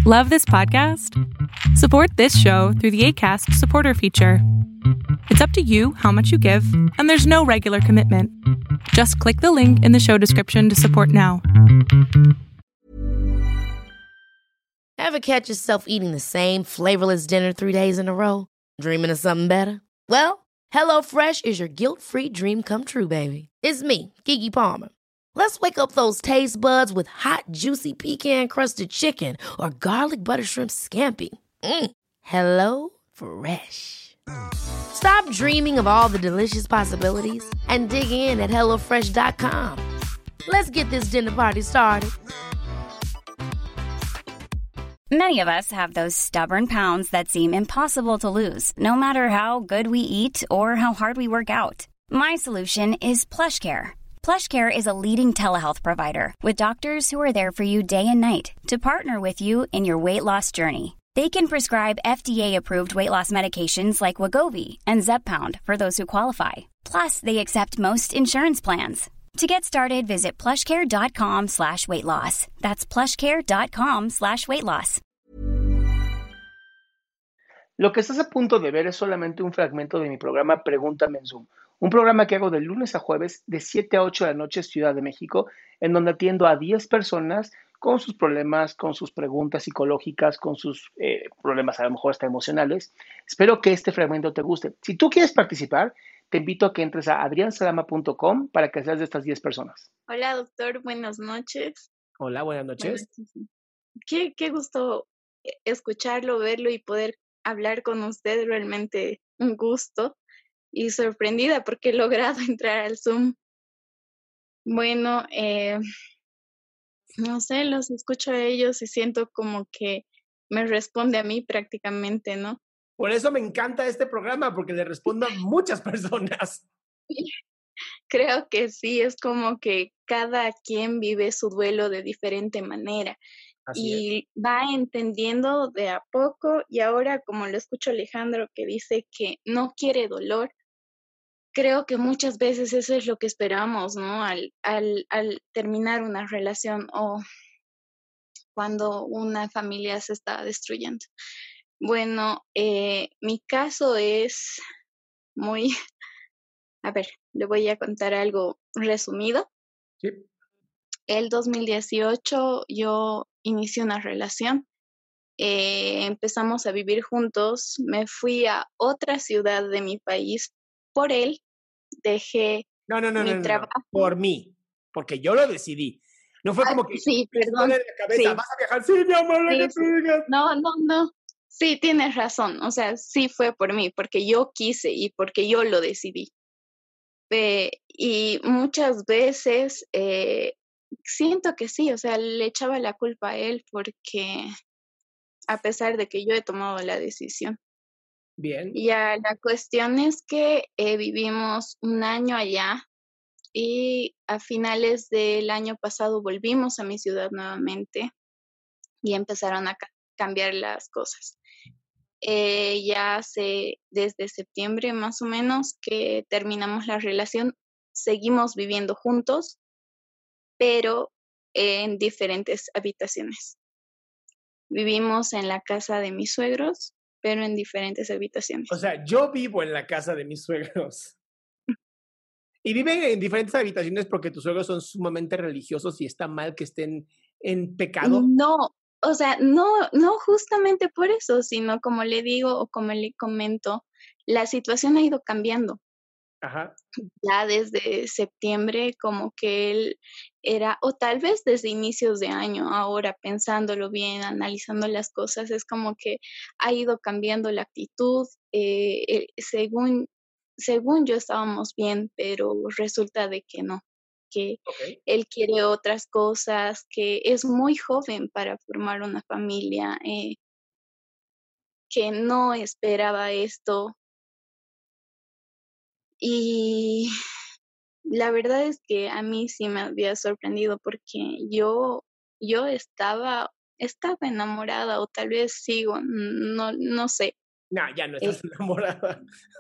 Love this podcast? Support this show through the Acast supporter feature. It's up to you how much you give, and there's no regular commitment. Just click the link in the show description to support now. Ever catch yourself eating the same flavorless dinner 3 days in a row? Dreaming of something better? Well, HelloFresh is your guilt-free dream come true, baby. It's me, Keke Palmer. Let's wake up those taste buds with hot, juicy pecan-crusted chicken or garlic butter shrimp scampi. Hello Fresh. Stop dreaming of all the delicious possibilities and dig in at HelloFresh.com. Let's get this dinner party started. Many of us have those stubborn pounds that seem impossible to lose, no matter how good we eat or how hard we work out. My solution is PlushCare. PlushCare is a leading telehealth provider with doctors who are there for you day and night to partner with you in your weight loss journey. They can prescribe FDA-approved weight loss medications like Wegovy and Zepbound for those who qualify. Plus, they accept most insurance plans. To get started, visit plushcare.com/weightloss. That's plushcare.com/weightloss. Lo que estás a punto de ver es solamente un fragmento de mi programa Pregúntame en Zoom, un programa que hago de lunes a jueves de 7 a 8 de la noche, Ciudad de México, en donde atiendo a 10 personas con sus problemas, con sus preguntas psicológicas, con sus problemas a lo mejor hasta emocionales. Espero que este fragmento te guste. Si tú quieres participar, te invito a que entres a adriansalama.com para que seas de estas 10 personas. Hola, doctor. Buenas noches. Hola, buenas noches. Qué gusto escucharlo, verlo y poder hablar con usted. Realmente un gusto y sorprendida porque he logrado entrar al Zoom. Bueno, no sé, los escucho a ellos y siento como que me responde a mí prácticamente, ¿no? Por eso me encanta este programa, porque le respondo a muchas personas. Creo que sí, es como que cada quien vive su duelo de diferente manera y va entendiendo de a poco. Y ahora, como lo escucho a Alejandro que dice que no quiere dolor, creo que muchas veces eso es lo que esperamos, ¿no? Al terminar una relación o cuando una familia se está destruyendo. Bueno, mi caso es muy, a ver, le voy a contar algo resumido. Sí. El 2018 yo inicié una relación, empezamos a vivir juntos, me fui a otra ciudad de mi país por él, dejé mi trabajo. Por mí, porque yo lo decidí. No fue como que sí, perdón. En la cabeza, Sí. ¿vas a viajar? Sí, mi amor, lo que tú digas. No. Sí, tienes razón. O sea, sí fue por mí, porque yo quise y porque yo lo decidí. Y muchas veces siento que sí, o sea, le echaba la culpa a él porque a pesar de que yo he tomado la decisión. Bien. Ya, la cuestión es que vivimos un año allá y a finales del año pasado volvimos a mi ciudad nuevamente y empezaron a cambiar las cosas. Ya desde septiembre más o menos que terminamos la relación, seguimos viviendo juntos, pero en diferentes habitaciones. Vivimos en la casa de mis suegros, pero en diferentes habitaciones. O sea, yo vivo en la casa de mis suegros. Y viven en diferentes habitaciones porque tus suegros son sumamente religiosos y está mal que estén en pecado. No, o sea, no justamente por eso, sino como le digo o como le comento, la situación ha ido cambiando. Ajá. Ya desde septiembre como que él era, o tal vez desde inicios de año, ahora pensándolo bien, analizando las cosas, es como que ha ido cambiando la actitud. Según yo estábamos bien, pero resulta de que no, que él quiere otras cosas, que es muy joven para formar una familia, que no esperaba esto. Y la verdad es que a mí sí me había sorprendido porque yo estaba enamorada o tal vez sigo, no sé. No, ya no estás enamorada.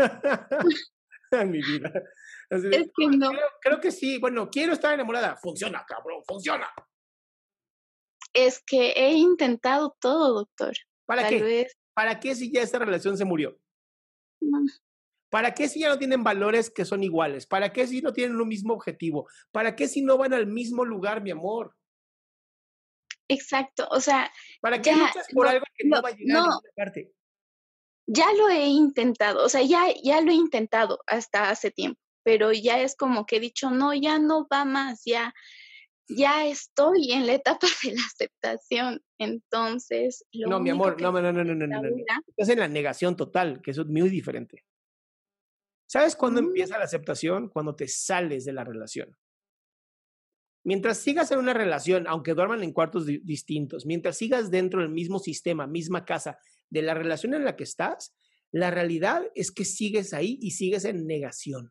En mi vida. Así Es que no. Creo que sí. Bueno, quiero estar enamorada. Funciona, cabrón, funciona. Es que he intentado todo, doctor. ¿Para Tal qué? vez. ¿Para qué si ya esta relación se murió? No. ¿Para qué si ya no tienen valores que son iguales? ¿Para qué si no tienen un mismo objetivo? ¿Para qué si no van al mismo lugar, mi amor? Exacto, o sea, ¿Para qué ya, luchas por algo que no va a llegar a no, ninguna parte? ya lo he intentado, o sea, ya lo he intentado hasta hace tiempo, pero ya es como que he dicho, no, ya no va más, ya estoy en la etapa de la aceptación. Entonces, lo No, mi único amor, que no. puedo hacer ahora. Estás en la negación total, que eso es muy diferente. ¿Sabes cuándo mm, empieza la aceptación? Cuando te sales de la relación. Mientras sigas en una relación, aunque duerman en cuartos distintos, mientras sigas dentro del mismo sistema, misma casa, de la relación en la que estás, la realidad es que sigues ahí y sigues en negación,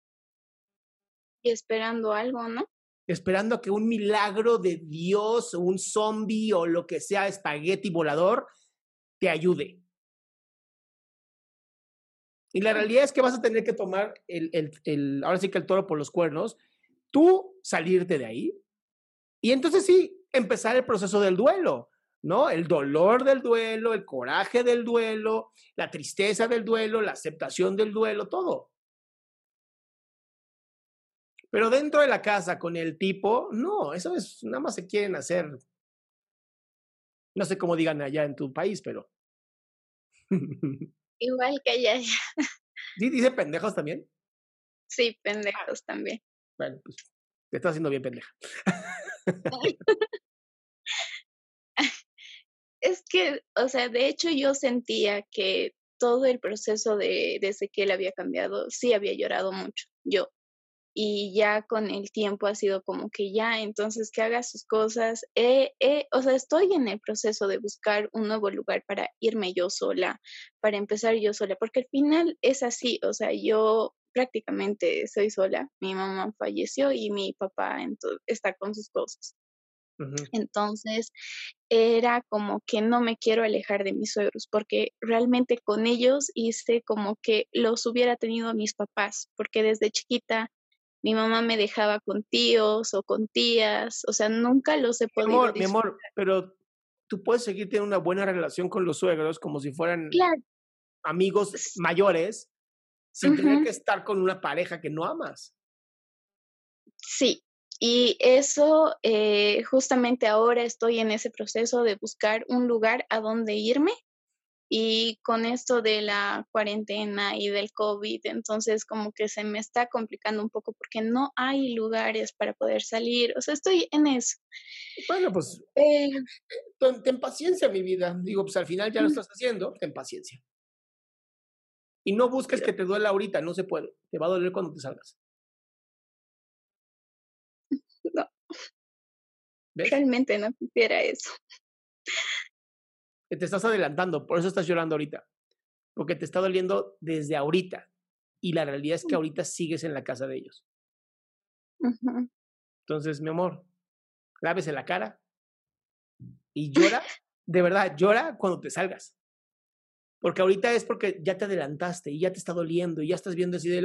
Y esperando algo, ¿no? esperando a que un milagro de Dios o un zombie o lo que sea, espagueti volador, te ayude. Y la realidad es que vas a tener que tomar ahora sí que el toro por los cuernos, tú salirte de ahí y entonces sí, empezar el proceso del duelo, ¿no? El dolor del duelo, el coraje del duelo, la tristeza del duelo, la aceptación del duelo, todo. Pero dentro de la casa con el tipo, no, eso es, nada más se quieren hacer, no sé cómo digan allá en tu país, pero... Igual que ella, ¿Sí dice pendejos también? sí, pendejos también. Bueno, pues te estás haciendo bien pendeja. Es que, o sea, de hecho yo sentía que todo el proceso desde que él había cambiado, sí había llorado mucho, yo. Y ya con el tiempo ha sido como que ya, entonces que haga sus cosas. O sea, estoy en el proceso de buscar un nuevo lugar para irme yo sola, para empezar yo sola, porque al final es así, o sea, yo prácticamente soy sola. Mi mamá falleció y mi papá está con sus cosas. Entonces, era como que no me quiero alejar de mis suegros, porque realmente con ellos hice como que los hubiera tenido a mis papás, porque desde chiquita mi mamá me dejaba con tíos o con tías, o sea, nunca los he podido Mi disfrutar. amor, pero tú puedes seguir teniendo una buena relación con los suegros como si fueran Claro, amigos mayores sin tener ujú, que estar con una pareja que no amas. sí. Y eso, justamente ahora estoy en ese proceso de buscar un lugar a donde irme. Y con esto de la cuarentena y del COVID, entonces como que se me está complicando un poco porque no hay lugares para poder salir. O sea, estoy en eso. Bueno, pues Eh, ten paciencia, mi vida. Digo, pues al final ya lo estás haciendo, ten paciencia. Y no busques que te duela ahorita, no se puede. Te va a doler cuando te salgas. no, ¿Ves? realmente no quisiera eso. Que te estás adelantando, por eso estás llorando ahorita. Porque te está doliendo desde ahorita. Y la realidad es que ahorita sigues en la casa de ellos. Ujú. Entonces, mi amor, lávese la cara y llora, de verdad, llora cuando te salgas. Porque ahorita es porque ya te adelantaste y ya te está doliendo y ya estás viendo así de,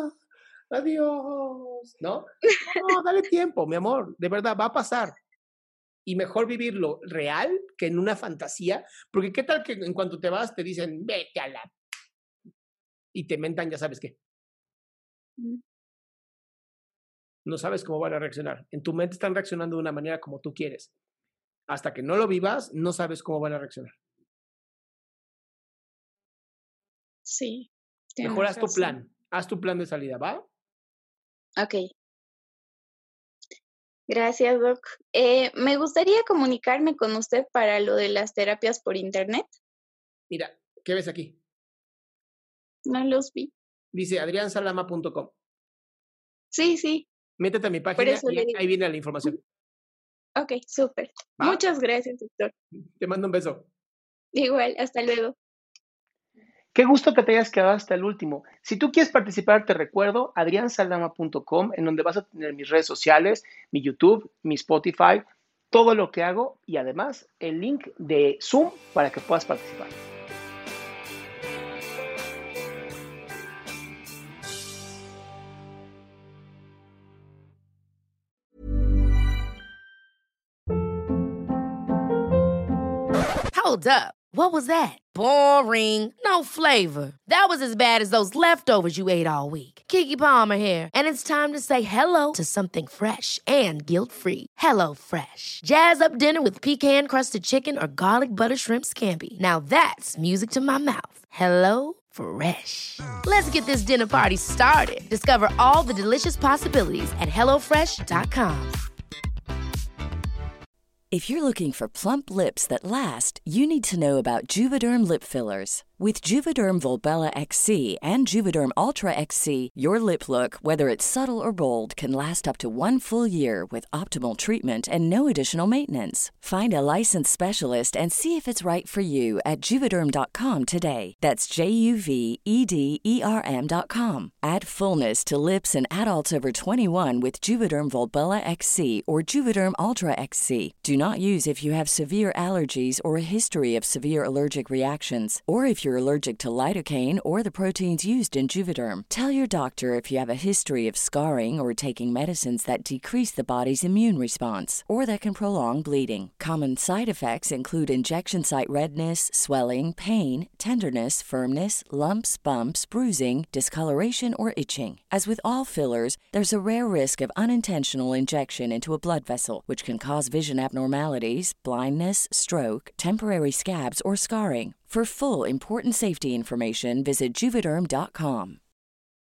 adiós, ¿no? No, dale tiempo, mi amor, de verdad, va a pasar. Y mejor vivirlo real que en una fantasía, porque qué tal que en cuanto te vas te dicen, vete a la... y te mentan, ya sabes qué. No sabes cómo van a reaccionar. En tu mente están reaccionando de una manera como tú quieres. Hasta que no lo vivas, no sabes cómo van a reaccionar. Sí, Mejor tienes razón. haz tu plan de salida, ¿va? Ok, gracias, Doc. Me gustaría comunicarme con usted para lo de las terapias por internet. Mira, ¿qué ves aquí? No los vi. Dice adriansalama.com. Sí, sí, Métete a mi por página eso y le digo. ahí viene la información. Ok, súper. ¿Va? Muchas gracias, doctor. Te mando un beso. Igual, hasta luego. Qué gusto que te hayas quedado hasta el último. Si tú quieres participar, te recuerdo adriansaldama.com, en donde vas a tener mis redes sociales, mi YouTube, mi Spotify, todo lo que hago y además el link de Zoom para que puedas participar. Hold up. What was that? Boring. No flavor. That was as bad as those leftovers you ate all week. Keke Palmer here, and it's time to say hello to something fresh and guilt-free. Hello Fresh. Jazz up dinner with pecan-crusted chicken or garlic butter shrimp scampi. Now that's music to my mouth. Hello Fresh. Let's get this dinner party started. Discover all the delicious possibilities at hellofresh.com. If you're looking for plump lips that last, you need to know about Juvederm lip fillers. With Juvederm Volbella XC and Juvederm Ultra XC, your lip look, whether it's subtle or bold, can last up to 1 full year with optimal treatment and no additional maintenance. Find a licensed specialist and see if it's right for you at Juvederm.com today. That's JUVEDERM.com. Add fullness to lips in adults over 21 with Juvederm Volbella XC or Juvederm Ultra XC. Do not use if you have severe allergies or a history of severe allergic reactions, or if you're allergic to lidocaine or the proteins used in Juvederm. Tell your doctor if you have a history of scarring or taking medicines that decrease the body's immune response or that can prolong bleeding. Common side effects include injection site redness, swelling, pain, tenderness, firmness, lumps, bumps, bruising, discoloration, or itching. As with all fillers, there's a rare risk of unintentional injection into a blood vessel, which can cause vision abnormalities, blindness, stroke, temporary scabs, or scarring. For full, important safety information, visit Juvederm.com.